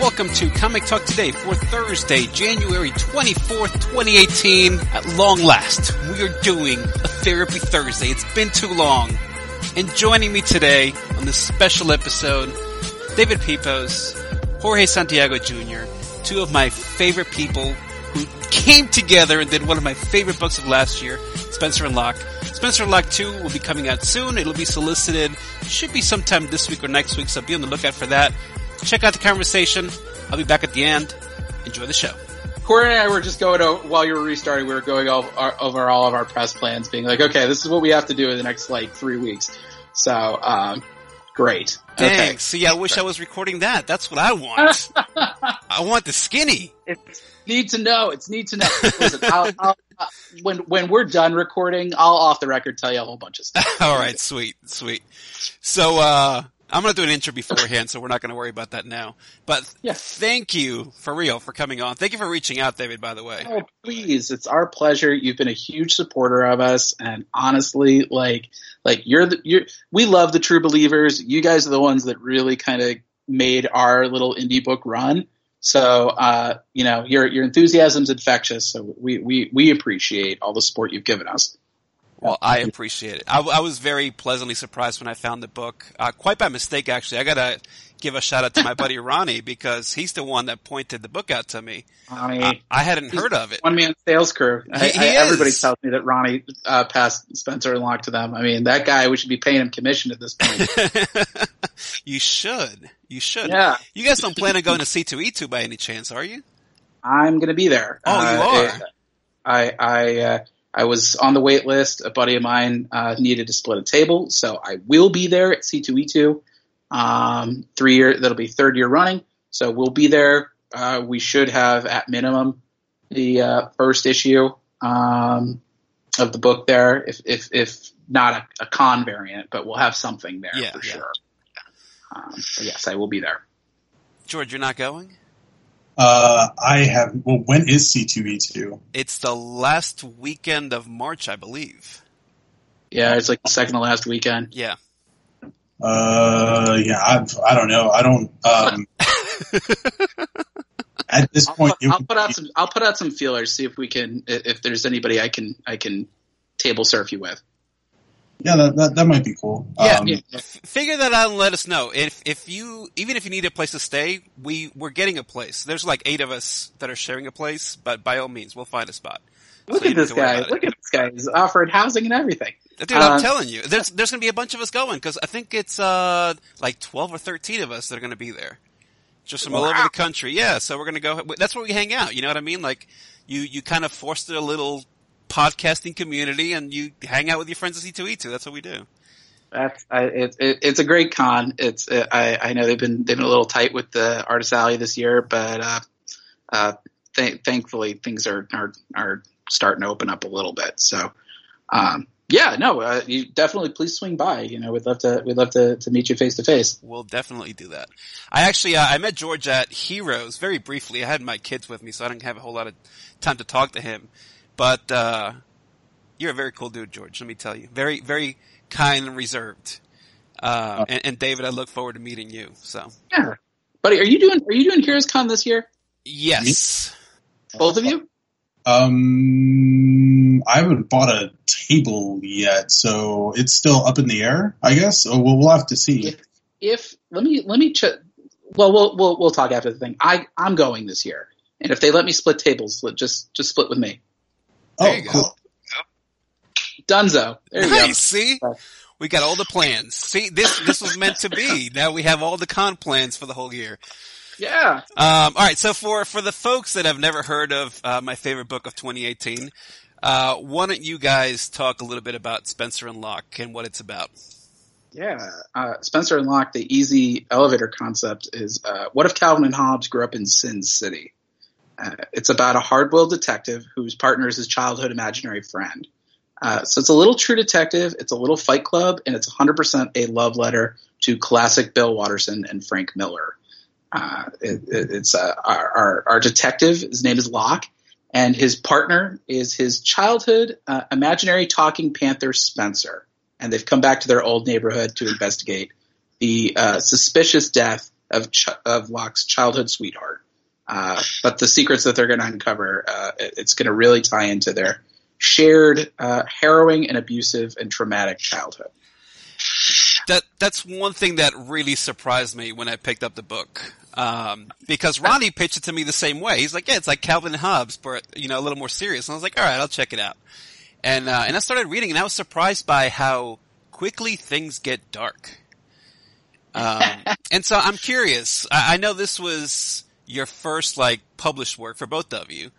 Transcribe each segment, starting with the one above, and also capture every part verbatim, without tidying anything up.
welcome to Comic Talk Today for Thursday, January twenty-fourth, twenty eighteen. At long last, we are doing a Therapy Thursday. It's been too long. And joining me today on this special episode, David Pepose, Jorge Santiago Junior, two of my favorite people who came together and did one of my favorite books of last year, Spencer and Locke. Spencer and Locke two will be coming out soon. It'll be solicited. Should be sometime this week or next week, so be on the lookout for that. Check out the conversation. I'll be back at the end. Enjoy the show. Corey and I were just going over, while you were restarting, we were going over, over all of our press plans, being like, okay, this is what we have to do in the next, like, three weeks. So, um, great. Thanks. Okay. See, I wish I was recording that. That's what I want. I want the skinny. It's need to know. It's need to know. Listen, I'll, I'll, uh, when, when we're done recording, I'll off the record tell you a whole bunch of stuff. All right. Sweet. Sweet. So, uh, I'm going to do an intro beforehand, so we're not going to worry about that now. But yeah. Thank you, for real, for coming on. Thank you for reaching out, David, by the way. Oh, please. It's our pleasure. You've been a huge supporter of us. And honestly, like, like you're the, you're, we love the True Believers. You guys are the ones that really kind of made our little indie book run. So, uh, you know, your, your enthusiasm's infectious. So we, we, we appreciate all the support you've given us. Well, I appreciate it. I, I was very pleasantly surprised when I found the book, uh, quite by mistake, actually. I gotta give a shout out to my buddy Ronnie, because he's the one that pointed the book out to me. Ronnie, uh, I hadn't heard of it. One man sales crew. I, he, he I, everybody is. tells me that Ronnie uh, passed Spencer and Locke to them. I mean, that guy, we should be paying him commission at this point. You should. You should. Yeah. You guys don't plan on going to C two E two by any chance, are you? I'm gonna be there. Oh, uh, you are? It, I, I, uh, I was on the wait list. A buddy of mine uh, needed to split a table, so I will be there at C two E two. Um, three year, that'll be third year running. So we'll be there. Uh, we should have at minimum the uh, first issue um, of the book there, if if, if not a, a con variant, but we'll have something there yeah, for yeah. sure. Um, but yes, I will be there. George, you're not going? Uh, I have, well, when is C two E two? It's the last weekend of March, I believe. Yeah, it's like the second to last weekend. Yeah. Uh, yeah, I've, I don't know. I don't, um, at this I'll point, put, it I'll would put out be- some. I'll put out some feelers. See if we can. If there's anybody I can. I can table surf you with. yeah, that, that, that might be cool. Yeah, um, yeah. F- figure that out and let us know. If if you even if you need a place to stay, we we're getting a place. There's like eight of us that are sharing a place, but by all means, we'll find a spot. Look So you at don't this have to worry guy. about it. Look at this guy. He's offered housing and everything. Dude, I'm Uh, telling you, there's there's gonna be a bunch of us going, because I think it's uh like twelve or thirteen of us that are gonna be there, just from all over Wow. the country. Yeah, so we're gonna go. That's where we hang out. You know what I mean? Like you you kind of foster a little podcasting community, and you hang out with your friends at C two E two. That's what we do. That's. I, it, it, it's a great con. It's. Uh, I. I know they've been. They've been a little tight with the Artist Alley this year, but uh, uh, th- thankfully things are, are are starting to open up a little bit. So. Um, Yeah, no, uh, you definitely please swing by. You know, we'd love to, we'd love to, to meet you face to face. We'll definitely do that. I actually, uh, I met George at Heroes very briefly. I had my kids with me, so I didn't have a whole lot of time to talk to him. But, uh, you're a very cool dude, George, let me tell you. Very, very kind and reserved. Uh, and, and David, I look forward to meeting you, so. Yeah. Buddy, are you doing, are you doing Heroes Con this year? Yes. Both of you? Um, I haven't bought a table yet, so it's still up in the air, I guess. So we'll, we'll have to see. If, if, let me, let me check. Well, we'll, we'll, we'll talk after the thing. I, I'm going this year. And if they let me split tables, let- just, just split with me. There oh, you go. cool. Dunzo. There you Nice, go. see? We got all the plans. See, this, this was meant to be. Now we have all the con plans for the whole year. Yeah. Um, all right, so for for the folks that have never heard of uh, my favorite book of twenty eighteen, uh, why don't you guys talk a little bit about Spencer and Locke and what it's about? Yeah. Uh, Spencer and Locke, the easy elevator concept is, uh, what if Calvin and Hobbes grew up in Sin City? Uh, it's about a hard-boiled detective whose partner is his childhood imaginary friend. Uh, so it's a little True Detective, it's a little Fight Club, and it's one hundred percent a love letter to classic Bill Watterson and Frank Miller. Uh, it, it, it's uh, our, our, our detective, his name is Locke, and his partner is his childhood uh, imaginary talking panther, Spencer. And they've come back to their old neighborhood to investigate the uh, suspicious death of Ch- of Locke's childhood sweetheart. Uh, but the secrets that they're going to uncover, uh, it, it's going to really tie into their shared uh, harrowing and abusive and traumatic childhood. That that's one thing that really surprised me when I picked up the book, um, because Ronnie pitched it to me the same way. He's like, "Yeah, it's like Calvin and Hobbes, but you know, a little more serious." And I was like, "All right, I'll check it out." And uh, and I started reading, and I was surprised by how quickly things get dark. Um, and so I'm curious. I, I know this was your first like published work for both of you.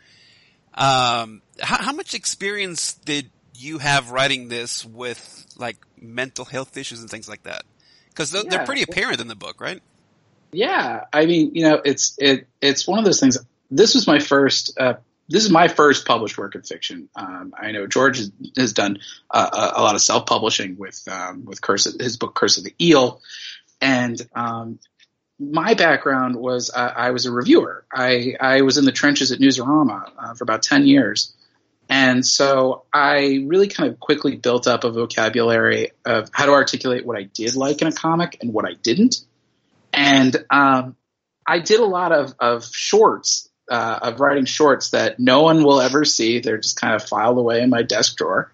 Um, how, how much experience did you have writing this with like mental health issues and things like that? Because they're, yeah. they're pretty apparent in the book, right? Yeah, I mean, you know, it's it it's one of those things. This was my first. Uh, this is my first published work of fiction. Um, I know George has, has done uh, a, a lot of self-publishing with um, with Curse of, his book Curse of the Eel, and um, my background was uh, I was a reviewer. I I was in the trenches at Newsarama uh, for about ten years. And so I really kind of quickly built up a vocabulary of how to articulate what I did like in a comic and what I didn't. And um, I did a lot of, of shorts, uh, of writing shorts that no one will ever see. They're just kind of filed away in my desk drawer.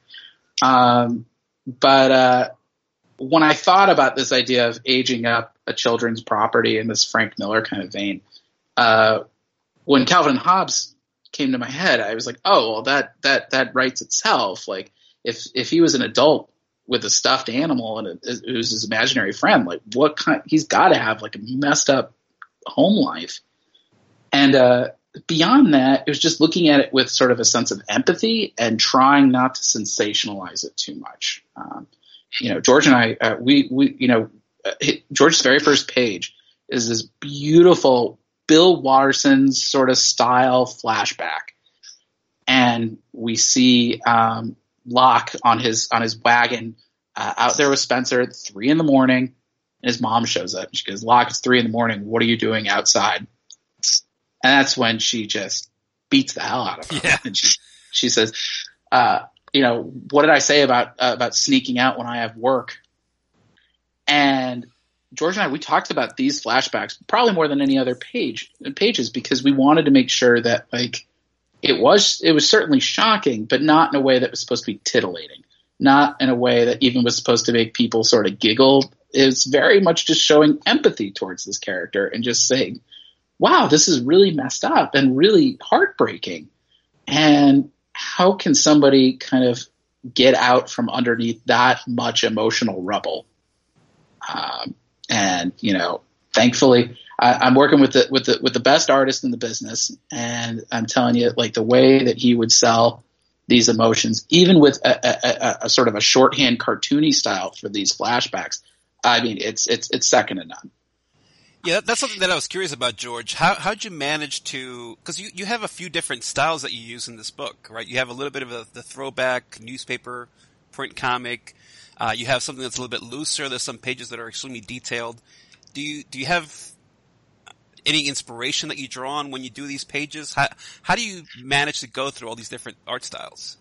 Um, but uh, when I thought about this idea of aging up a children's property in this Frank Miller kind of vein, uh, when Calvin and Hobbes came to my head, I was like, oh, well, that that that writes itself. Like, if if he was an adult with a stuffed animal and it was his imaginary friend, like, what kind? He's got to have like a messed up home life. And uh, beyond that, it was just looking at it with sort of a sense of empathy and trying not to sensationalize it too much. Um, you know, George and I, uh, we we you know, uh, George's very first page is this beautiful Bill Watterson's sort of style flashback, and we see um, Locke on his on his wagon uh, out there with Spencer at three in the morning, and his mom shows up. She goes, "Locke, it's three in the morning. What are you doing outside?" And that's when she just beats the hell out of him. Yeah. And she she says, uh, "You know, what did I say about uh, about sneaking out when I have work?" And George and I, we talked about these flashbacks probably more than any other page pages because we wanted to make sure that like it was it was certainly shocking, but not in a way that was supposed to be titillating, not in a way that even was supposed to make people sort of giggle. It's very much just showing empathy towards this character and just saying, wow, this is really messed up and really heartbreaking. And how can somebody kind of get out from underneath that much emotional rubble? Um, And, you know, thankfully I, I'm working with the, with the, with the best artist in the business. And I'm telling you, like, the way that he would sell these emotions, even with a, a, a, a sort of a shorthand cartoony style for these flashbacks, I mean, it's, it's, it's second to none. Yeah, that's something that I was curious about, George. How, how'd you manage to, cause you, you have a few different styles that you use in this book, right? You have a little bit of a, the throwback newspaper print comic. Uh, you have something that's a little bit looser. There's some pages that are extremely detailed. Do you do you have any inspiration that you draw on when you do these pages? How how do you manage to go through all these different art styles?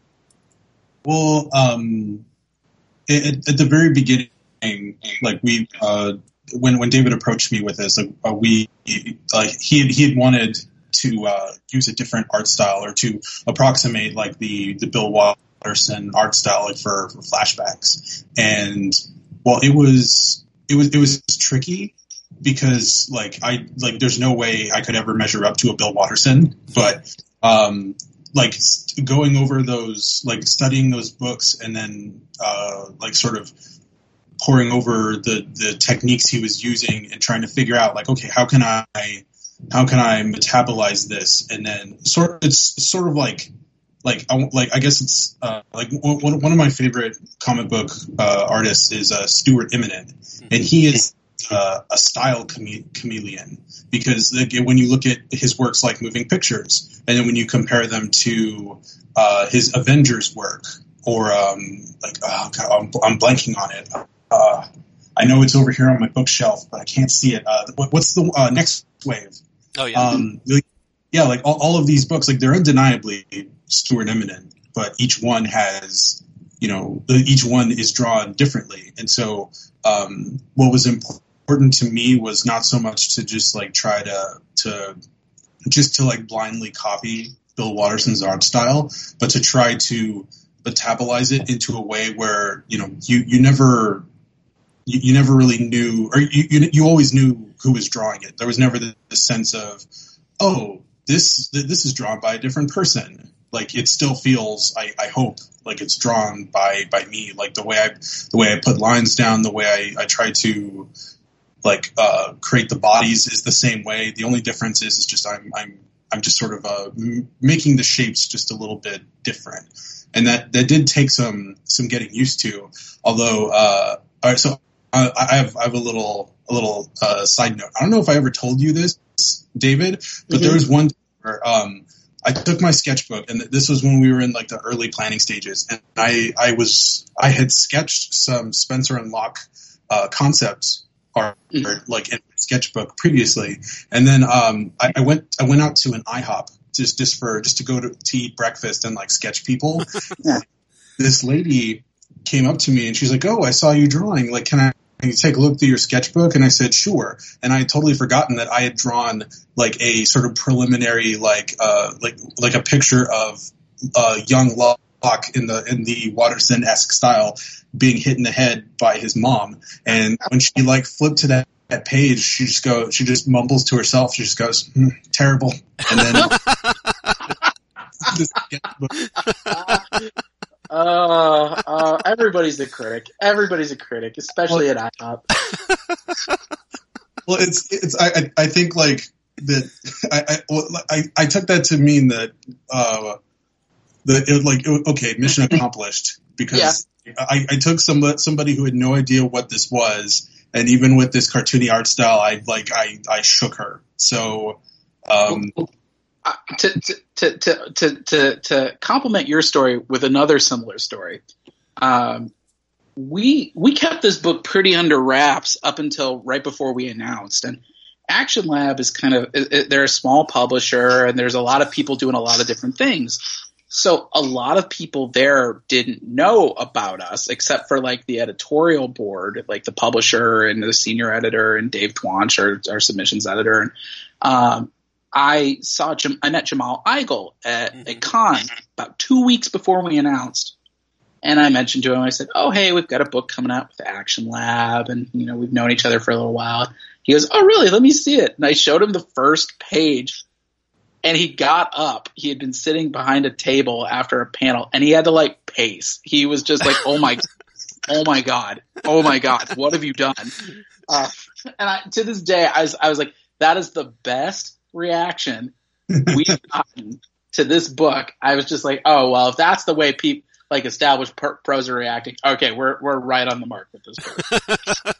Well, um, at, at the very beginning, like we, uh, when when David approached me with this, like, uh, we like he had, he had wanted to uh, use a different art style or to approximate like the the Bill Watterson art style, like for, for flashbacks. And well, it was it was it was tricky because like I like there's no way I could ever measure up to a Bill Watterson, but um, like going over those, like studying those books and then uh, like sort of poring over the the techniques he was using and trying to figure out like, okay, how can I how can I metabolize this? And then sort it's sort of like like I, like I guess it's uh, like one one of my favorite comic book uh, artists is uh, Stuart Immonen, and he is uh, a style chame- chameleon because like, when you look at his works like Moving Pictures, and then when you compare them to uh, his Avengers work or um, like oh God, I'm, I'm blanking on it. Uh, I know it's over here on my bookshelf, but I can't see it. Uh, what, what's the uh, Next Wave? Oh yeah, um, yeah, like all, all of these books, like they're undeniably Stuart Immonen, but each one has, you know, each one is drawn differently. And so um, what was important important to me was not so much to just like try to to just to like blindly copy Bill Watterson's art style, but to try to metabolize it into a way where, you know, you, you never you, you never really knew, or you, you you always knew who was drawing it. There was never the, the sense of, oh, this this is drawn by a different person. Like, it still feels, I, I hope, like it's drawn by, by me. Like the way I the way I put lines down, the way I, I try to like uh, create the bodies is the same way. The only difference is is just I'm I'm I'm just sort of uh, m- making the shapes just a little bit different, and that, that did take some some getting used to. Although, uh, all right, so I, I have I have a little a little uh, side note. I don't know if I ever told you this, David, but Mm-hmm. there was one where um, I took my sketchbook, and this was when we were in like the early planning stages, and I I was I had sketched some Spencer and Locke uh, concepts art Mm-hmm. like in my sketchbook previously, and then um, I, I went I went out to an IHOP just just for just to go to, to eat breakfast and like sketch people. Yeah. This lady came up to me and she's like, "Oh, I saw you drawing. Like, can I?" Can you take a look through your sketchbook? And I said, sure. And I had totally forgotten that I had drawn like a sort of preliminary, like, uh, like, like a picture of, uh, young Locke in the, in the Watterson-esque style being hit in the head by his mom. And when she like flipped to that, that page, she just goes, she just mumbles to herself. She just goes, hmm, terrible. And then the sketchbook. Uh, uh, everybody's a critic. Everybody's a critic, especially at IHOP. Well, it's it's I I- I think like that I I, well, I I took that to mean that uh that it, like it, okay, mission accomplished, because I, I took some somebody who had no idea what this was, and even with this cartoony art style, I like I I shook her. So um Uh, to, to, to, to, to, to, to complement your story with another similar story, um, we we kept this book pretty under wraps up until right before we announced. And Action Lab is kind of it, it, they're a small publisher, and there's a lot of people doing a lot of different things. So a lot of people there didn't know about us, except for like the editorial board, like the publisher and the senior editor and Dave Twanch, our, our submissions editor. And um, I saw Jam- I met Jamal Eigel at Mhm. a con about two weeks before we announced, and I mentioned to him, I said, "Oh, hey, we've got a book coming out with the Action Lab, and you know we've known each other for a little while." He goes, "Oh, really? Let me see it." And I showed him the first page, and he got up. He had been sitting behind a table after a panel, and he had to like pace. He was just like, "Oh my, oh my god, oh my god, what have you done?" Uh, and I, to this day, I was I was like, "That is the best reaction we've gotten to this book." I was just like, oh well, if that's the way people like established per- pros are reacting, okay, we're we're right on the mark with this book.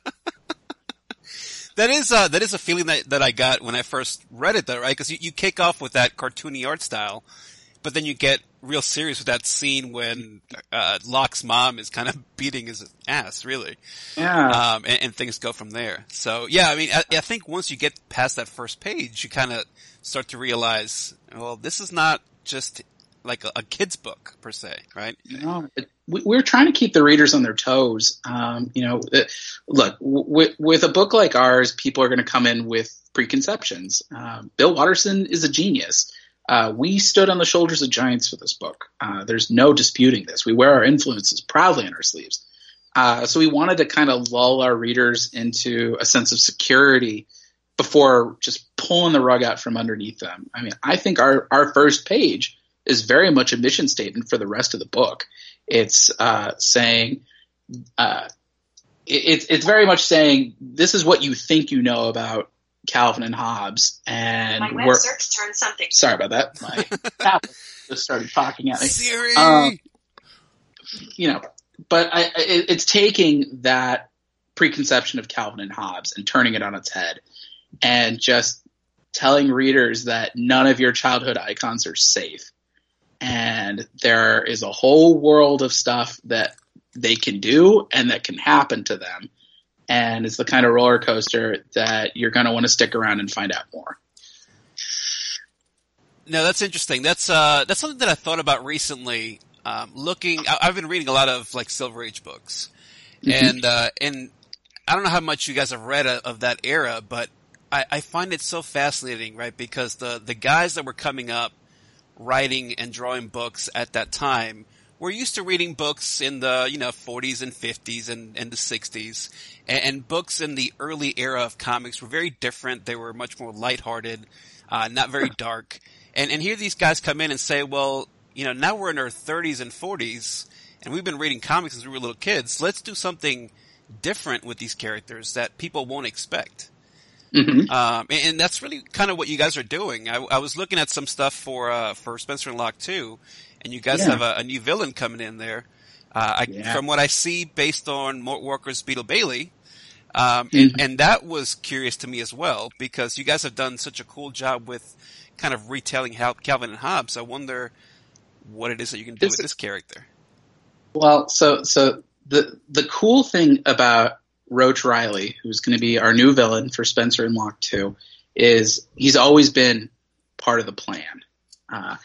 That is uh, that is a feeling that, that I got when I first read it, though, right? Because you, you kick off with that cartoony art style, but then you get real serious with that scene when uh, Locke's mom is kind of beating his ass, really. Yeah. Um, and, and things go from there. So, yeah, I mean, I, I think once you get past that first page, you kind of start to realize, well, this is not just like a, a kid's book, per se, right? You know, it, we, we're trying to keep the readers on their toes. Um, you know, it, look, w- with, with a book like ours, people are going to come in with preconceptions. Uh, Bill Watterson is a genius. Uh, we stood on the shoulders of giants for this book. Uh, there's no disputing this. We wear our influences proudly on our sleeves. Uh, so we wanted to kind of lull our readers into a sense of security before just pulling the rug out from underneath them. I mean, I think our, our first page is very much a mission statement for the rest of the book. It's uh, saying, uh, it, it's it's very much saying, this is what you think you know about Calvin and Hobbes, and My web we're search turned something. sorry about that. My tablet just started talking at me. Siri! Um, you know, but I, it, it's taking that preconception of Calvin and Hobbes and turning it on its head, and just telling readers that none of your childhood icons are safe, and there is a whole world of stuff that they can do and that can happen to them. And it's the kind of roller coaster that you're going to want to stick around and find out more. No, that's interesting. That's uh, that's something that I thought about recently. Um, looking, I, I've been reading a lot of like Silver Age books, Mm-hmm. and uh, and I don't know how much you guys have read of that era, but I, I find it so fascinating, right? Because the, the guys that were coming up writing and drawing books at that time were used to reading books in the, you know, forties and fifties and, and the sixties. And, and books in the early era of comics were very different. They were much more lighthearted, uh, not very dark. And, and here these guys come in and say, well, you know, now we're in our thirties and forties and we've been reading comics since we were little kids. Let's do something different with these characters that people won't expect. Mm-hmm. Um, and, and that's really kind of what you guys are doing. I, I was looking at some stuff for, uh, for Spencer and Locke too, and you guys yeah. have a, a new villain coming in there. Uh, I, yeah. From what I see based on Mort Walker's Beetle Bailey. Um, mm-hmm. and, and that was curious to me as well, because you guys have done such a cool job with kind of retelling Calvin and Hobbes. I wonder what it is that you can do it's, with this character. Well, so, so the, the cool thing about Roach Riley, who's going to be our new villain for Spencer and Locke two, is he's always been part of the plan. Uh,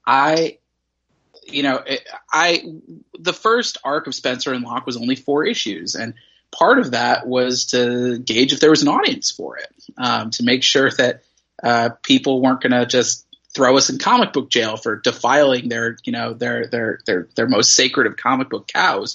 I, you know, it, I, the first arc of Spencer and Locke was only four issues, and part of that was to gauge if there was an audience for it, um, to make sure that uh, people weren't going to just throw us in comic book jail for defiling their, you know, their their their their most sacred of comic book cows.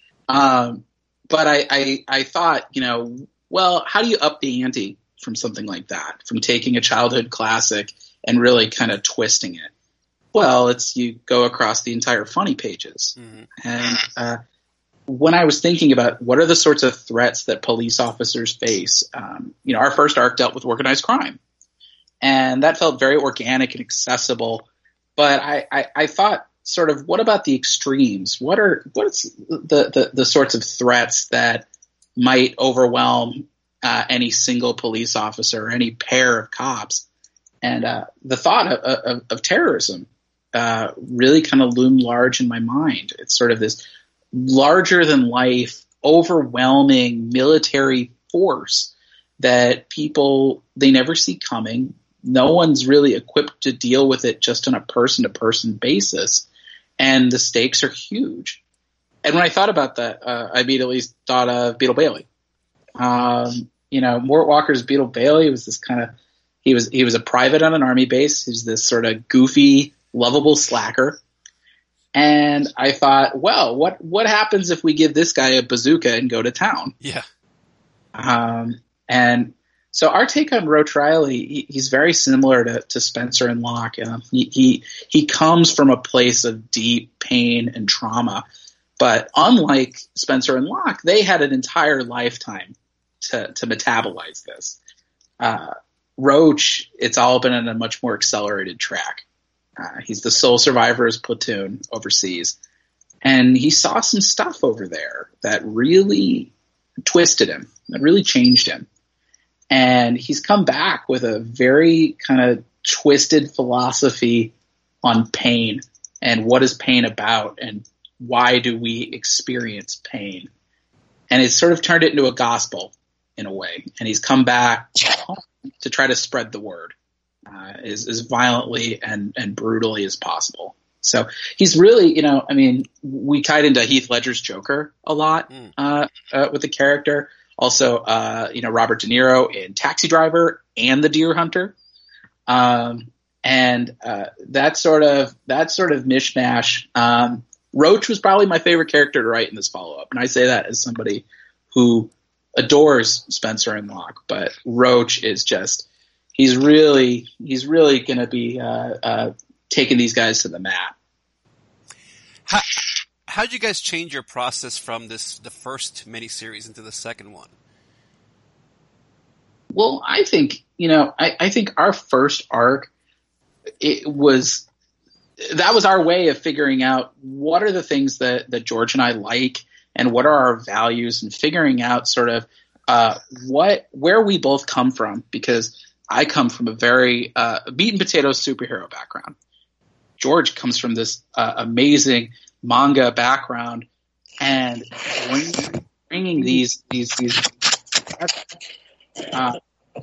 Um, but I, I I thought, you know, well, how do you up the ante from something like that? From taking a childhood classic and really kind of twisting it? Well, it's you go across the entire funny pages. Mm-hmm. And uh, when I was thinking about what are the sorts of threats that police officers face, um, you know, our first arc dealt with organized crime. And that felt very organic and accessible. But I, I, I thought sort of, what about the extremes? What are what's the, the, the sorts of threats that might overwhelm uh, any single police officer or any pair of cops? And uh, the thought of, of, of terrorism uh, really kind of loomed large in my mind. It's sort of this larger than life, overwhelming military force that people, they never see coming. No one's really equipped to deal with it just on a person-to-person basis, and the stakes are huge. And when I thought about that, uh, I immediately thought of Beetle Bailey. Um, you know, Mort Walker's Beetle Bailey was this kind of he was he was a private on an army base. He was this sort of goofy, lovable slacker. And I thought, well, what what happens if we give this guy a bazooka and go to town? Yeah. Um, and so our take on Roach Riley, he, he's very similar to, to Spencer and Locke. Uh, he, he he comes from a place of deep pain and trauma, but unlike Spencer and Locke, they had an entire lifetime to to metabolize this. Uh, Roach, it's all been on a much more accelerated track. Uh, he's the sole survivor of his platoon overseas, and he saw some stuff over there that really twisted him, that really changed him. And he's come back with a very kind of twisted philosophy on pain and what is pain about and why do we experience pain. And it's sort of turned it into a gospel in a way. And he's come back to try to spread the word uh, as, as violently and, and brutally as possible. So he's really, you know, I mean, we tied into Heath Ledger's Joker a lot mm. uh, uh, with the character. Also, uh, you know, Robert De Niro in Taxi Driver and The Deer Hunter. Um, and uh, that sort of that sort of mishmash. Um, Roach was probably my favorite character to write in this follow-up. And I say that as somebody who adores Spencer and Locke. But Roach is just, he's really, he's really going to be uh, uh, taking these guys to the mat. How, how did you guys change your process from this the first miniseries into the second one? Well, I think, you know, I, I think our first arc, it was, that was our way of figuring out what are the things that, that George and I like and what are our values, and figuring out sort of uh, what where we both come from, because I come from a very uh, meat and potatoes superhero background. George comes from this uh, amazing manga background, and bringing, bringing these these these uh,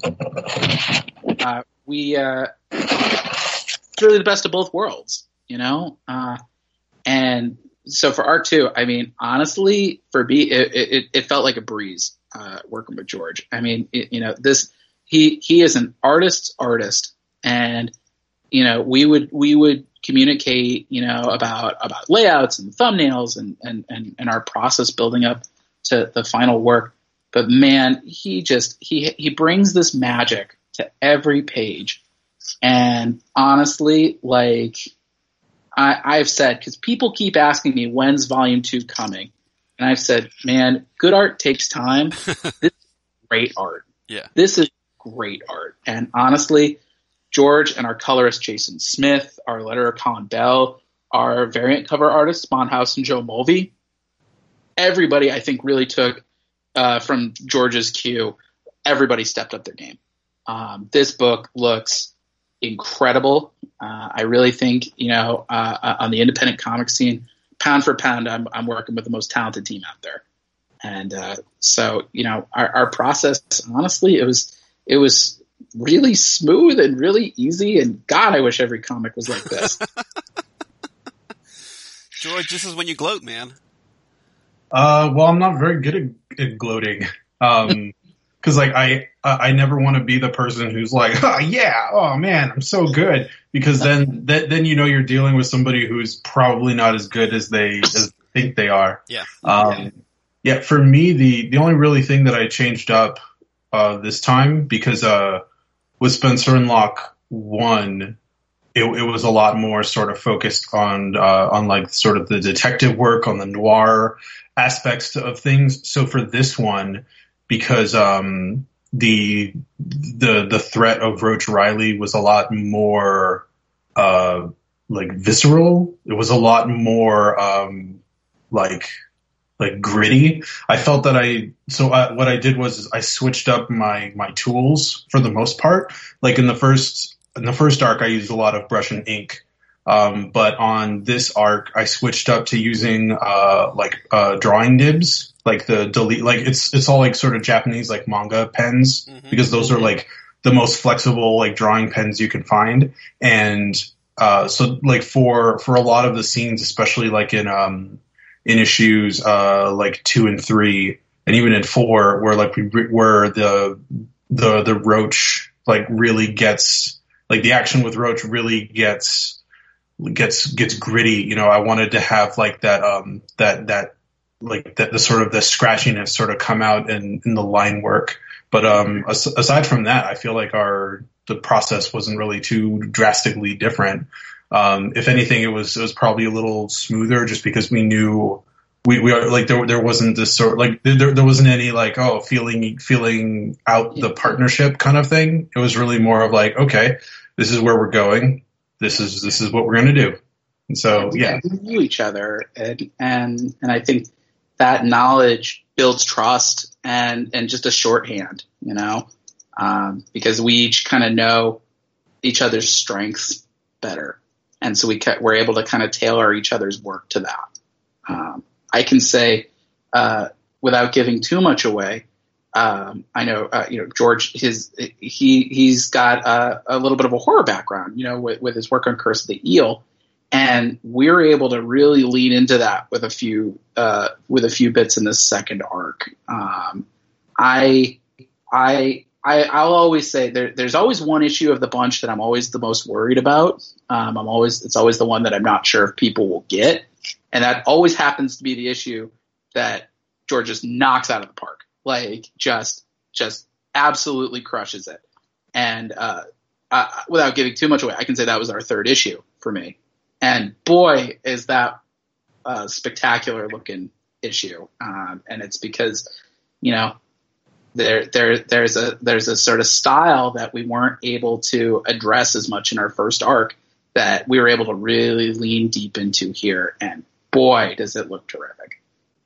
uh, we uh, it's really the best of both worlds, you know. Uh, and so for arc two, I mean, honestly, for me, it, it, it felt like a breeze. uh, working with George. I mean, it, you know, this he he is an artist's artist, and you know, we would we would communicate, you know, about about layouts and thumbnails and and and, and our process building up to the final work. But man, he just he he brings this magic to every page, and honestly, like I, I've said, because people keep asking me when's Volume Two coming. And I've said, man, good art takes time. This is great art. Yeah. This is great art. And honestly, George and our colorist Jason Smith, our letterer Colin Bell, our variant cover artists Bonhouse and Joe Mulvey, everybody I think really took uh, from George's cue. Everybody stepped up their game. Um, this book looks incredible. Uh, I really think, you know, uh, on the independent comic scene, pound for pound, I'm, I'm working with the most talented team out there. And uh, so, you know, our, our process, honestly, it was it was really smooth and really easy. And God, I wish every comic was like this. George, this is when you gloat, man. Uh, well, I'm not very good at, at gloating. Um, cause like I, I never want to be the person who's like, oh yeah, oh man, I'm so good. Because then, then, then you know you're dealing with somebody who's probably not as good as they as they think they are. Yeah. Um, yeah. For me, the the only really thing that I changed up uh, this time, because uh, with Spencer and Locke one, it, it was a lot more sort of focused on uh, on like sort of the detective work, on the noir aspects of things. So for this one, because um, the the the threat of Roach Riley was a lot more uh, like visceral. It was a lot more um, like like gritty. I felt that I so I, what I did was I switched up my my tools for the most part. Like in the first in the first arc, I used a lot of brush and ink. Um, but on this arc, I switched up to using uh, like uh, drawing nibs, like the delete, like it's it's all like sort of Japanese like manga pens, mm-hmm. because those are like the most flexible like drawing pens you can find. And uh, so like for for a lot of the scenes, especially like in um in issues uh like two and three, and even in four, where like we where the the the Roach like really gets like the action with Roach really gets. gets gets gritty, you know, I wanted to have like that um that that like that the sort of the scratchiness sort of come out in in the line work. But um as, aside from that, I feel like our the process wasn't really too drastically different. Um if anything, it was it was probably a little smoother, just because we knew we we are like there there wasn't this sort like there there wasn't any like oh feeling feeling out the partnership kind of thing. It was really more of like, okay, this is where we're going. This is this is what we're going to do. And so, yeah. We knew each other, and, and and I think that knowledge builds trust and, and just a shorthand, you know, um, because we each kind of know each other's strengths better. And so we ca- we're able to kind of tailor each other's work to that. Um, I can say, uh, without giving too much away, Um, I know, uh, you know, George, his, he, he's got a, a little bit of a horror background, you know, with, with his work on Curse of the Eel. And we're able to really lean into that with a few, uh, with a few bits in this second arc. Um, I, I, I, I'll always say there, there's always one issue of the bunch that I'm always the most worried about. Um, I'm always, it's always the one that I'm not sure if people will get. And that always happens to be the issue that George just knocks out of the park. Like just, just absolutely crushes it. And, uh, uh, without giving too much away, I can say that was our third issue for me. And boy, is that a spectacular looking issue. Um, and it's because, you know, there, there, there's a, there's a sort of style that we weren't able to address as much in our first arc that we were able to really lean deep into here. And boy, does it look terrific.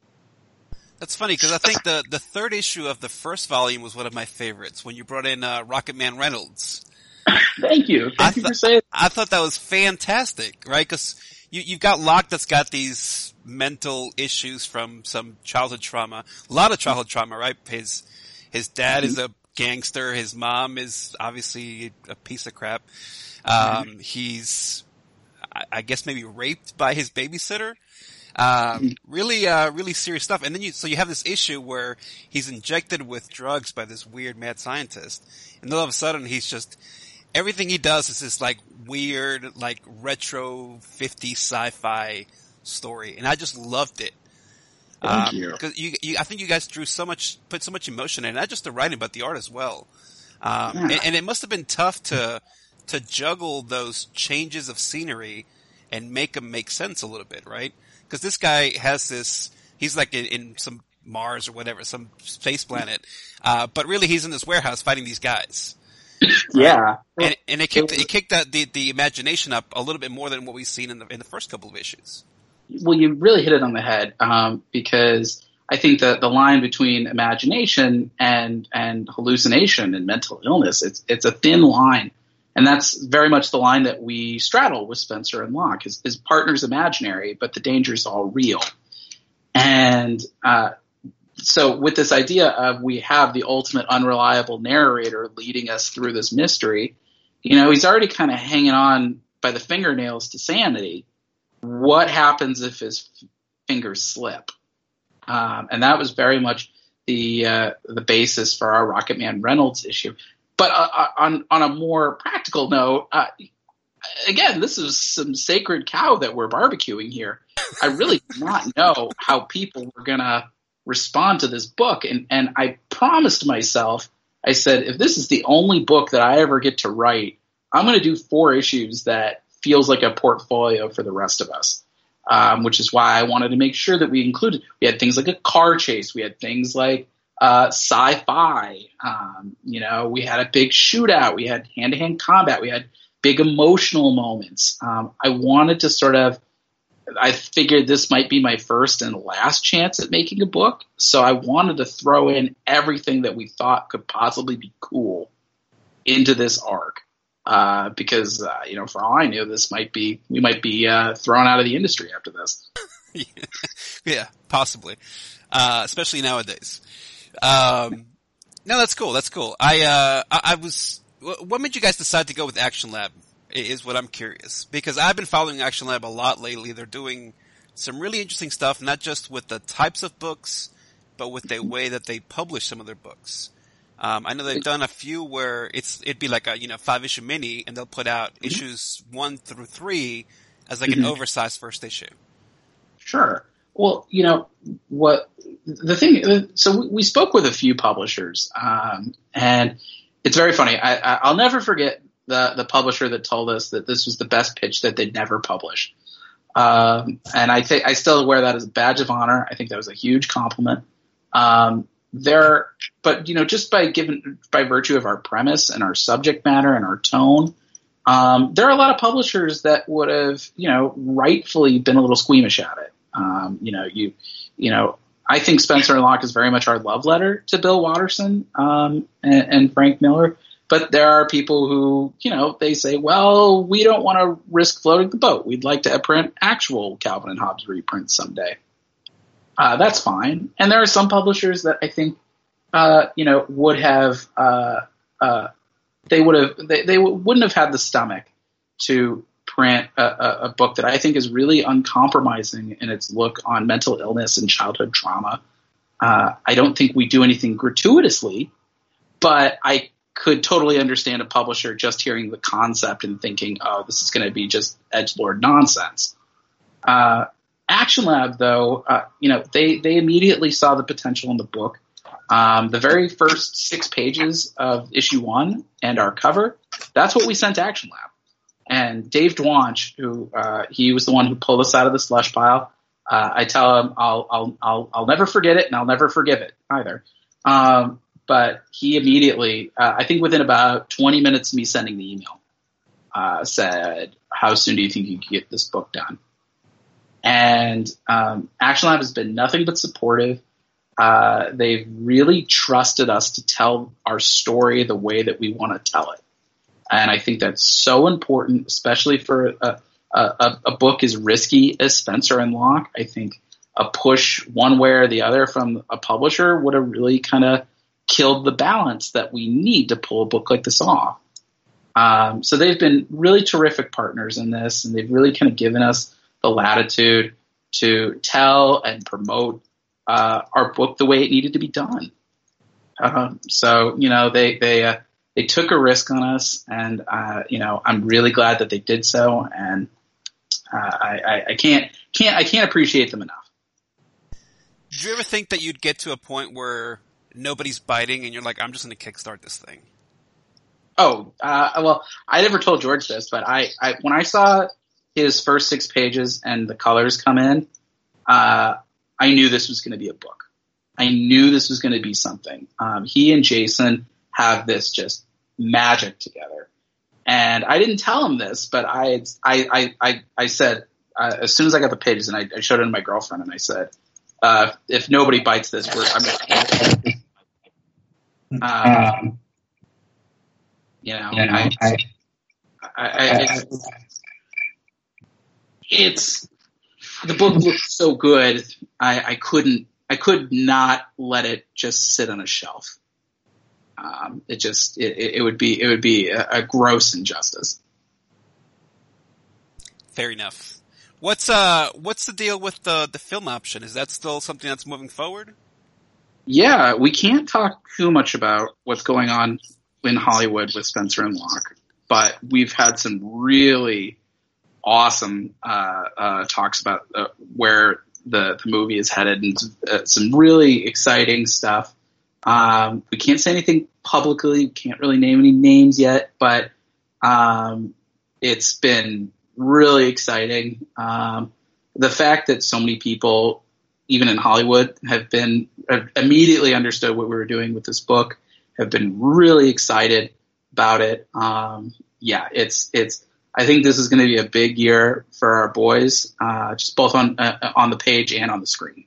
That's funny, because I think the, the third issue of the first volume was one of my favorites, when you brought in uh, Rocket Man Reynolds. Thank you. Thank I you th- for saying that. I thought that was fantastic, right? Because you, you've got Locke that's got these mental issues from some childhood trauma. A lot of childhood trauma, right? His his dad mm-hmm. is a gangster. His mom is obviously a piece of crap. Um, mm-hmm. He's, I, I guess, maybe raped by his babysitter. Um, really, uh, really serious stuff. And then you, so you have this issue where he's injected with drugs by this weird mad scientist, and all of a sudden he's just, everything he does is this like weird, like retro fifties sci-fi story, and I just loved it. Thank um, you. Cause you, you, I think you guys drew so much, put so much emotion in it, not just the writing, but the art as well. Um, Yeah. and, and it must have been tough to, to juggle those changes of scenery and make them make sense a little bit, right? Because this guy has this, he's like in, in some Mars or whatever, some space planet, uh, but really he's in this warehouse fighting these guys. Right? Yeah. And, and it kicked, it kicked the, the, the imagination up a little bit more than what we've seen in the, in the first couple of issues. Well, you really hit it on the head, um, because I think that the line between imagination and, and hallucination and mental illness, it's, it's a thin line. And that's very much the line that we straddle with Spencer and Locke. His, his partner's imaginary, but the danger is all real. And uh, so with this idea of we have the ultimate unreliable narrator leading us through this mystery, you know, he's already kind of hanging on by the fingernails to sanity. What happens if his f- fingers slip? Um, and that was very much the uh, the basis for our Rocket Man Reynolds issue. But uh, on on a more practical note, uh, again, this is some sacred cow that we're barbecuing here. I really did not know how people were going to respond to this book. And, and I promised myself, I said, if this is the only book that I ever get to write, I'm going to do four issues that feels like a portfolio for the rest of us, um, which is why I wanted to make sure that we included – we had things like a car chase. We had things like – Uh, sci-fi, um, you know, we had a big shootout, we had hand-to-hand combat, we had big emotional moments. Um, I wanted to sort of, I figured this might be my first and last chance at making a book, so I wanted to throw in everything that we thought could possibly be cool into this arc. Uh, because, uh, you know, for all I knew, this might be, we might be, uh, thrown out of the industry after this. Yeah, possibly. Uh, especially nowadays. Um, no, that's cool. That's cool. I, uh, I, I was, what made you guys decide to go with Action Lab is what I'm curious, because I've been following Action Lab a lot lately. They're doing some really interesting stuff, not just with the types of books, but with the way that they publish some of their books. Um, I know they've done a few where it's, it'd be like a, you know, five issue mini, and they'll put out mm-hmm. issues one through three as like mm-hmm. an oversized first issue. Sure. Well, you know, what the thing, so we spoke with a few publishers, um, and it's very funny. I, I, I'll never forget the, the publisher that told us that this was the best pitch that they'd never publish. Um, and I think I still wear that as a badge of honor. I think that was a huge compliment. Um, there, but you know, just by given, by virtue of our premise and our subject matter and our tone, um, there are a lot of publishers that would have, you know, rightfully been a little squeamish at it. Um, you know, you, you know, I think Spencer and Locke is very much our love letter to Bill Watterson, um, and, and Frank Miller. But there are people who, you know, they say, well, we don't want to risk floating the boat. We'd like to print actual Calvin and Hobbes reprints someday. Uh, that's fine. And there are some publishers that I think, uh, you know, would have, uh, uh, they would have, they, they wouldn't have had the stomach to print a, a, a book that I think is really uncompromising in its look on mental illness and childhood trauma. Uh, I don't think we do anything gratuitously, but I could totally understand a publisher just hearing the concept and thinking, oh, this is going to be just edgelord nonsense. Uh, Action Lab, though, uh, you know, they, they immediately saw the potential in the book. Um, the very first six pages of issue one and our cover, that's what we sent to Action Lab. And Dave Dwanch, who uh, he was the one who pulled us out of the slush pile. Uh, I tell him I'll I'll I'll I'll never forget it, and I'll never forgive it either. Um, but he immediately, uh, I think within about twenty minutes of me sending the email, uh, said, "How soon do you think you can get this book done?" And um, Action Lab has been nothing but supportive. Uh, they've really trusted us to tell our story the way that we want to tell it. And I think that's so important, especially for a, a, a book as risky as Spencer and Locke. I think a push one way or the other from a publisher would have really kind of killed the balance that we need to pull a book like this off. Um, so they've been really terrific partners in this, and they've really kind of given us the latitude to tell and promote uh, our book the way it needed to be done. Uh, so, you know, they they uh, they took a risk on us, and uh, you know, I'm really glad that they did so, and uh, I, I, I can't can't I can't appreciate them enough. Did you ever think that you'd get to a point where nobody's biting, and you're like, I'm just going to kickstart this thing? Oh, uh, well, I never told George this, but I, I when I saw his first six pages and the colors come in, uh, I knew this was going to be a book. I knew this was going to be something. Um, he and Jason have this just magic together, and I didn't tell him this, but I, I, I, I, I said uh, as soon as I got the pages, and I, I showed it to my girlfriend, and I said, uh, if nobody bites this, we're, I'm gonna. Um, you know, you know I, I, I, I, I, it's the book looks so good. I, I couldn't. I could not let it just sit on a shelf. Um, it just it, it would be it would be a, a gross injustice. Fair enough. What's uh what's the deal with the the film option? Is that still something that's moving forward? Yeah, we can't talk too much about what's going on in Hollywood with Spencer and Locke, but we've had some really awesome uh, uh, talks about uh, where the, the movie is headed, and uh, some really exciting stuff. Um, we can't say anything publicly, can't really name any names yet, but um, it's been really exciting. Um, the fact that so many people, even in Hollywood, have been have immediately understood what we were doing with this book, have been really excited about it. Um, yeah, it's it's. I think this is going to be a big year for our boys, uh, just both on uh, on the page and on the screen.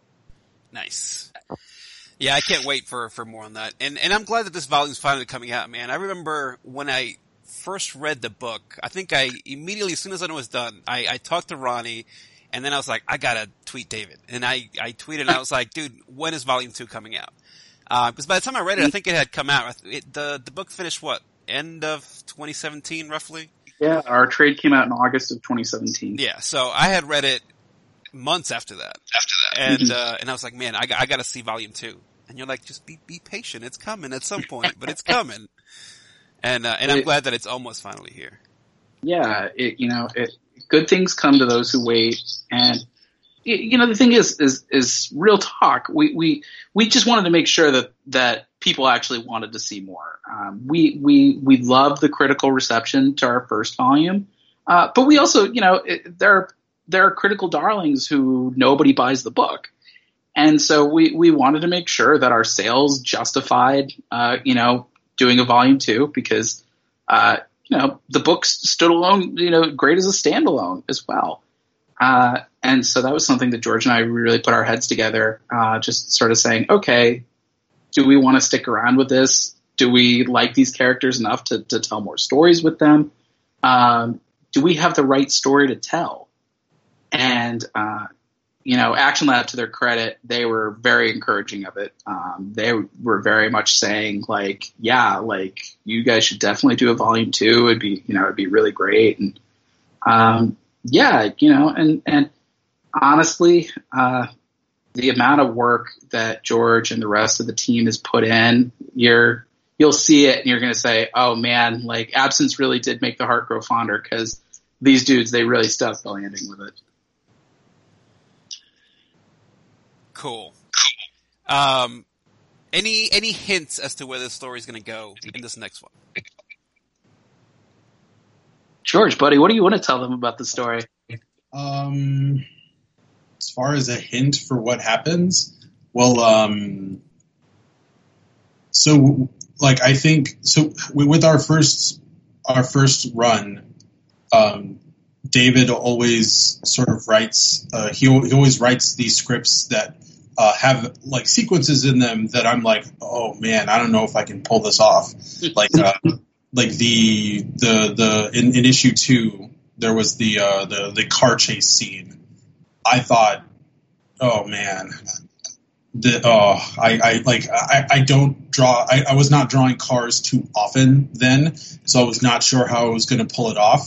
Nice. Yeah, I can't wait for, for more on that. And and I'm glad that this volume's finally coming out, man. I remember when I first read the book, I think I immediately, as soon as I was done, I, I talked to Ronnie, and then I was like, I gotta tweet David. And I, I tweeted, and I was like, dude, when is volume two coming out? Uh, because by the time I read it, I think it had come out. It, the the book finished, what, end of twenty seventeen, roughly? Yeah, our trade came out in August of twenty seventeen. Yeah, so I had read it months after that. After that. And, mm-hmm. uh, and I was like, man, I, I gotta see volume two. And you're like, just be, be patient. It's coming at some point, but it's coming. And, uh, and I'm it, glad that it's almost finally here. Yeah, it, you know, it, good things come to those who wait. And, it, you know, the thing is, is, is real talk. We, we, we just wanted to make sure that, that people actually wanted to see more. Um, we, we, we love the critical reception to our first volume. Uh, but we also, you know, it, there are, there are critical darlings who nobody buys the book. And so we, we wanted to make sure that our sales justified, uh, you know, doing a volume two, because, uh, you know, the book stood alone, you know, great as a standalone as well. Uh, and so that was something that George and I really put our heads together, uh, just sort of saying, okay, do we want to stick around with this? Do we like these characters enough to, to tell more stories with them? Um, do we have the right story to tell? And, uh, you know, Action Lab, to their credit, they were very encouraging of it. Um, they were very much saying, like, yeah, like, you guys should definitely do a volume two. It'd be, you know, it'd be really great. And, um, yeah, you know, and, and honestly, uh, the amount of work that George and the rest of the team has put in, you're, you'll see it and you're going to say, oh man, like, Absence really did make the heart grow fonder, because these dudes, they really stuck the landing with it. Cool. Um, any any hints as to where this story is going to go in this next one? George, buddy, what do you want to tell them about the story? Um, as far as a hint for what happens, well, um, so like I think so with our first our first run, um, David always sort of writes. Uh, he he always writes these scripts that. Uh, have like sequences in them that I'm like, oh man, I don't know if I can pull this off. Like, uh, like the the the in, in issue two, there was the uh, the the car chase scene. I thought, oh man, the oh I, I like I, I don't draw. I, I was not drawing cars too often then, so I was not sure how I was going to pull it off.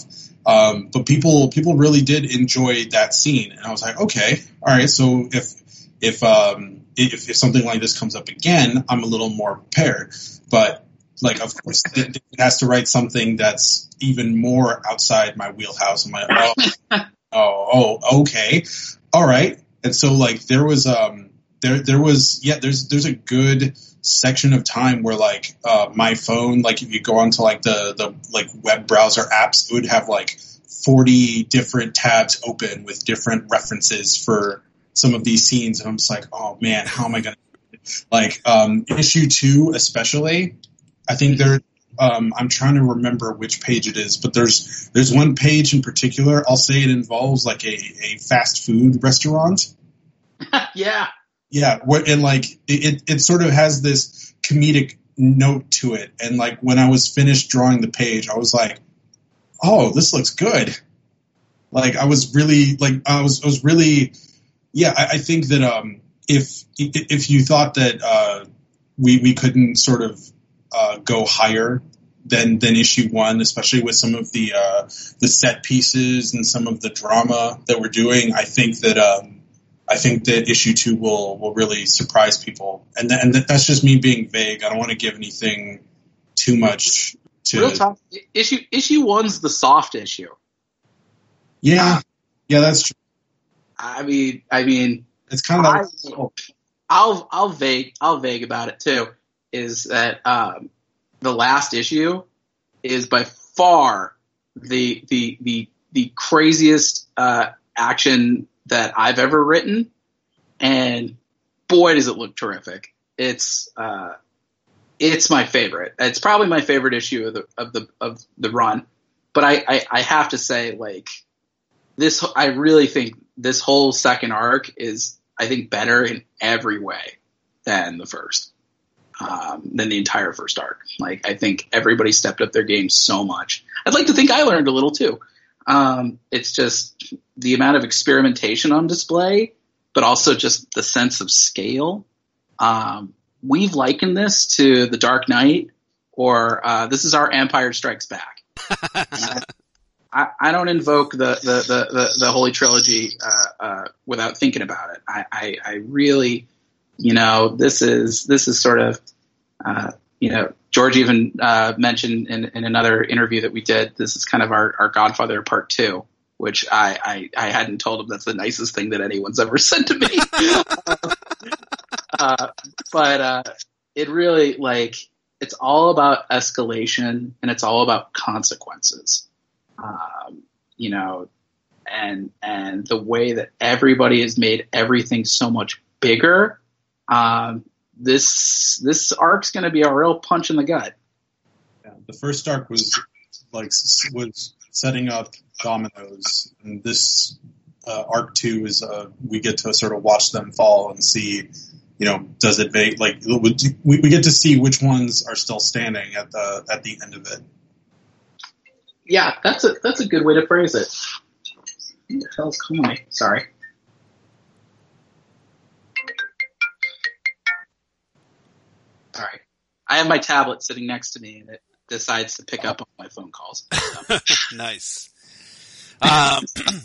Um, but people people really did enjoy that scene, and I was like, okay, all right. So if if um, if, if something like this comes up again, I'm a little more prepared. But like, of course, it, it has to write something that's even more outside my wheelhouse. I'm like, oh, oh, oh, okay, all right. And so like there was um there there was yeah there's there's a good section of time where like uh, my phone, like if you go onto like the the like web browser apps, it would have like forty different tabs open with different references for some of these scenes, and I'm just like, oh man, how am I gonna like um, issue two especially? I think there. Um, I'm trying to remember which page it is, but there's there's one page in particular. I'll say it involves like a, a fast food restaurant. yeah. Yeah, and like it, it sort of has this comedic note to it. And like when I was finished drawing the page, I was like, "Oh, this looks good." Like I was really like I was I was really yeah. I, I think that um, if if you thought that uh, we we couldn't sort of uh, go higher than than issue one, especially with some of the uh, the set pieces and some of the drama that we're doing, I think that. Um, I think that issue two will, will really surprise people, and th- and th- that's just me being vague. I don't want to give anything too much to. Real talk. Issue issue one's the soft issue. Yeah, yeah, that's true. I mean, I mean, it's kind of. I, Like, I'll I'll vague I'll vague about it too. Is that um, the last issue is by far the the the the craziest uh, action that I've ever written, and boy does it look terrific. It's uh, it's my favorite. It's probably my favorite issue of the of the of the run. But I, I, I have to say, like this, I really think this whole second arc is, I think, better in every way than the first, um, than the entire first arc. Like I think everybody stepped up their game so much. I'd like to think I learned a little too. Um, it's just the amount of experimentation on display, but also just the sense of scale. Um, we've likened this to The Dark Knight, or uh, this is our Empire Strikes Back. I, I, I don't invoke the the the, the, the Holy Trilogy uh, uh, without thinking about it. I, I, I really, you know, this is this is sort of, uh, you know. George even uh, mentioned in, in another interview that we did, this is kind of our, our Godfather Part Two, which I, I, I hadn't told him that's the nicest thing that anyone's ever said to me. uh, but uh, it really, like, it's all about escalation and it's all about consequences, um, you know, and and the way that everybody has made everything so much bigger. Um, This this arc's going to be a real punch in the gut. Yeah, the first arc was like was setting up dominoes, and this uh, arc two is uh, we get to sort of watch them fall and see, you know, does it make like we, we get to see which ones are still standing at the at the end of it. Yeah, that's a that's a good way to phrase it. Who the hell's calling me? Sorry. All right. I have my tablet sitting next to me, and it decides to pick up on my phone calls. So. Nice. Um,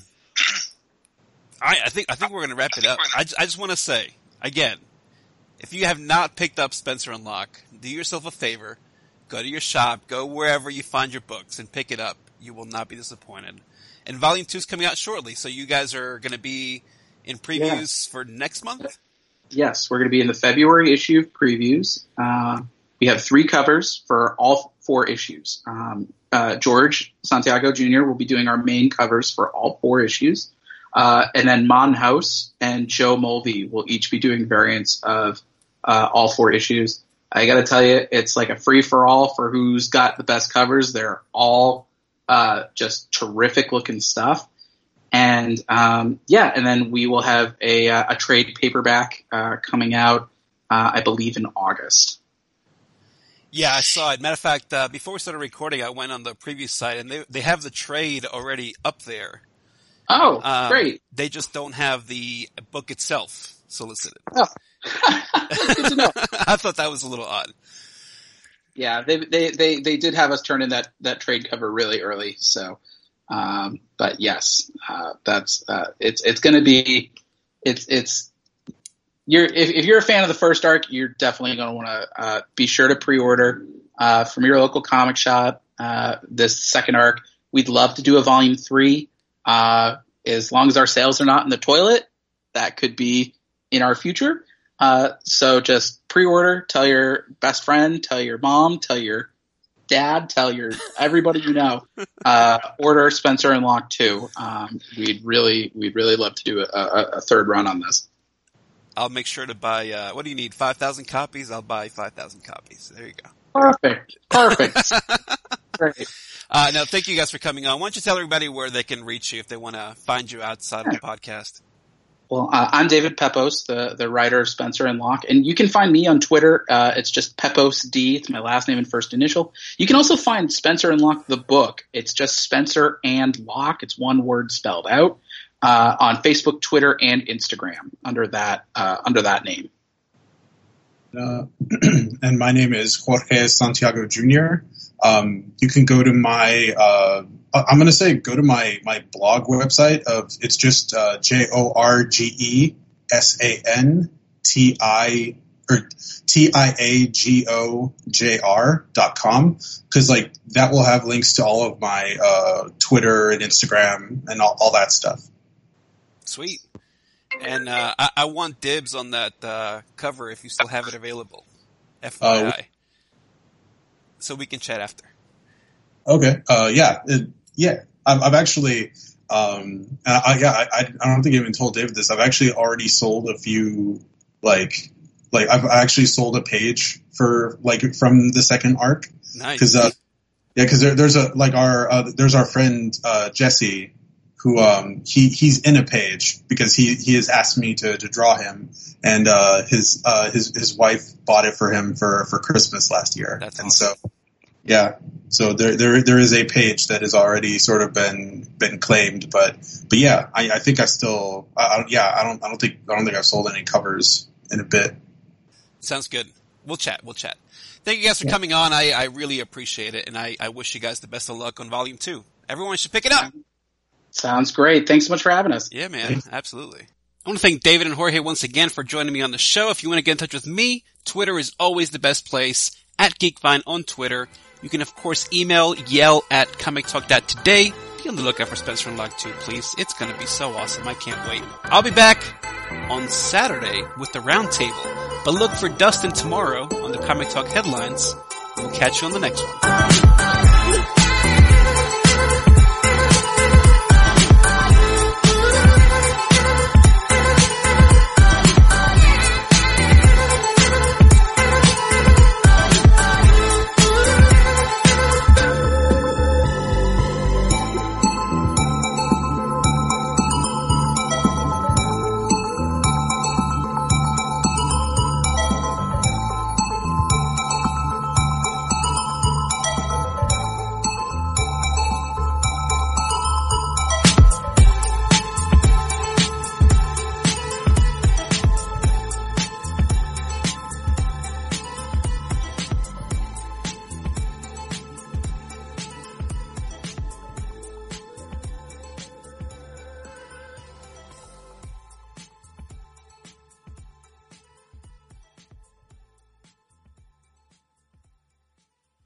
I, I think I think we're going to wrap it up. I, I just want to say again, if you have not picked up Spencer and Locke, do yourself a favor. Go to your shop, go wherever you find your books, and pick it up. You will not be disappointed. And Volume Two is coming out shortly, so you guys are going to be in previews yeah. for next month. Yes, we're going to be in the February issue of previews. Uh, we have three covers for all four issues. Um, uh, George Santiago Junior will be doing our main covers for all four issues. Uh, and then Mon House and Joe Mulvey will each be doing variants of uh, all four issues. I got to tell you, it's like a free-for-all for who's got the best covers. They're all uh, just terrific-looking stuff. And, um, yeah, and then we will have a, uh, a trade paperback, uh, coming out, uh, I believe in August. Yeah, I saw it. Matter of fact, uh, before we started recording, I went on the preview site and they, they have the trade already up there. Oh, um, great. They just don't have the book itself solicited. Oh, good to know. I thought that was a little odd. Yeah, they, they, they, they did have us turn in that, that trade cover really early. So, Um, but yes, uh, that's uh, it's it's going to be it's it's you're if, if you're a fan of the first arc, you're definitely going to want to uh, be sure to pre-order uh, from your local comic shop uh, this second arc. We'd love to do a volume three uh, as long as our sales are not in the toilet. That could be in our future. Uh, so just pre-order, tell your best friend, tell your mom, tell your dad, tell your everybody you know, uh, order Spencer and Locke two. Um, we'd really, we'd really love to do a, a, a third run on this. I'll make sure to buy, uh, what do you need? five thousand copies? I'll buy five thousand copies. There you go. Perfect. Perfect. Great. Uh, no, thank you guys for coming on. Why don't you tell everybody where they can reach you if they want to find you outside of the podcast? Well, uh, I'm David Pepose, the, the writer of Spencer and Locke, and you can find me on Twitter. Uh, it's just Pepose D. It's my last name and first initial. You can also find Spencer and Locke, the book. It's just Spencer and Locke. It's one word spelled out uh, on Facebook, Twitter, and Instagram under that uh, under that name. Uh, and my name is Jorge Santiago Junior Um, you can go to my, uh, I'm going to say go to my, my blog website of, it's just, uh, J O R G E S A N T I, or T I A G O J R dot com. Cause like that will have links to all of my, uh, Twitter and Instagram and all, all that stuff. Sweet. And, uh, I, I want dibs on that, uh, cover if you still have it available. F Y I. Uh, so we can chat after. Okay. Uh, yeah. It, yeah. I've, I've actually, um, I, yeah, I, I don't think I even told David this. I've actually already sold a few, like, like I've actually sold a page for, like, from the second arc. Nice. Cause, uh, yeah, cause there, there's a, like our, uh, there's our friend, uh, Jesse, who, um, he, he's in a page because he, he has asked me to, to draw him. And, uh, his, uh, his, his wife bought it for him for, for Christmas last year. That's and awesome. so, yeah, so there, there, there is a page that has already sort of been, been claimed, but, but yeah, I, I think I still, I, I, yeah, I don't, I don't think, I don't think I've sold any covers in a bit. Sounds good. We'll chat. We'll chat. Thank you guys for yeah. coming on. I, I really appreciate it. And I, I wish you guys the best of luck on volume two. Everyone should pick it up. Sounds great. Thanks so much for having us. Yeah, man. Absolutely. I want to thank David and Jorge once again for joining me on the show. If you want to get in touch with me, Twitter is always the best place. At Geekvine on Twitter. You can, of course, email yell at comic talk dot today. Be on the lookout for Spencer and Locke two, please. It's going to be so awesome. I can't wait. I'll be back on Saturday with the roundtable. But look for Dustin tomorrow on the Comic Talk headlines. We'll catch you on the next one.